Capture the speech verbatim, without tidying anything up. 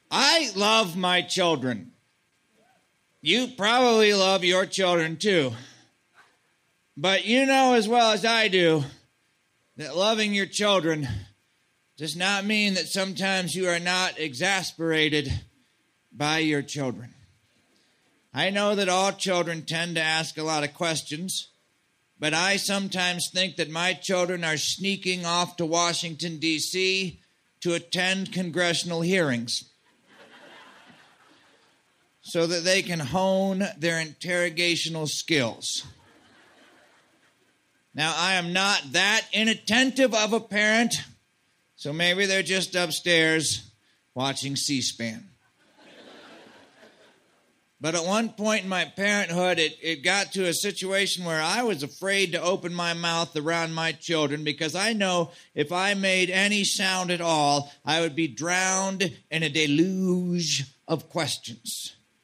I love my children. You probably love your children too. But you know as well as I do that loving your children does not mean that sometimes you are not exasperated by your children. I know that all children tend to ask a lot of questions, but I sometimes think that my children are sneaking off to Washington, D C to attend congressional hearings so that they can hone their interrogational skills. Now, I am not that inattentive of a parent, so maybe they're just upstairs watching C-SPAN. But at one point in my parenthood, it, it got to a situation where I was afraid to open my mouth around my children because I know if I made any sound at all, I would be drowned in a deluge of questions.